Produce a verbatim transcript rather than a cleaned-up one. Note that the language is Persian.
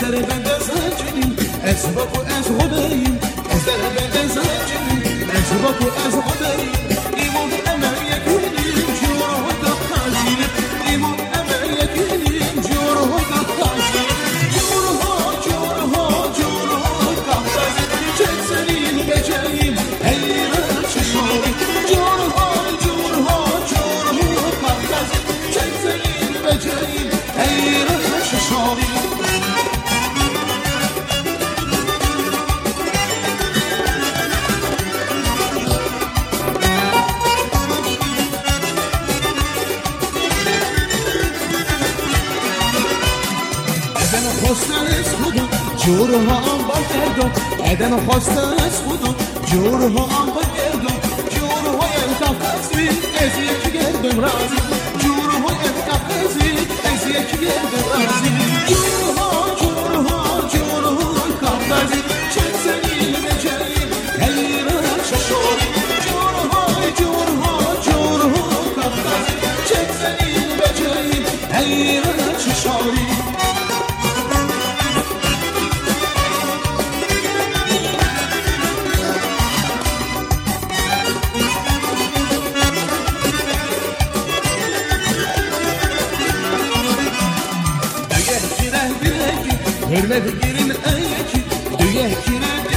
ازدر بنده زنجیم از باکو از خداییم ازدر بنده زنجیم از باکو از خداییم ایمون امر یکییم جوره دا خازیم ایمون امر یکییم جوره دا خازیم جوره ها جوره ها جوره ها خازیم چک سنین بجاییم ایران چشاریم جوره ها جوره ها جوره ها خازیم چک سنین بجاییم ایران چشاریم خواستن از خدا جوره ها آنبار گردم ادن خواستن از خدا جوره ها آنبار گردم جوره های انتقاضی از یکی گردم رازی جوره های انتقاضی از یکی گردم رازی جوره ها جوره ها جوره ها کامرازی چک زنی بجاییم ایران ششاری جوره های جوره ها جوره ها کامرازی چک زنی بجاییم ایران ششاری Hürmet girin ayaki, düye kire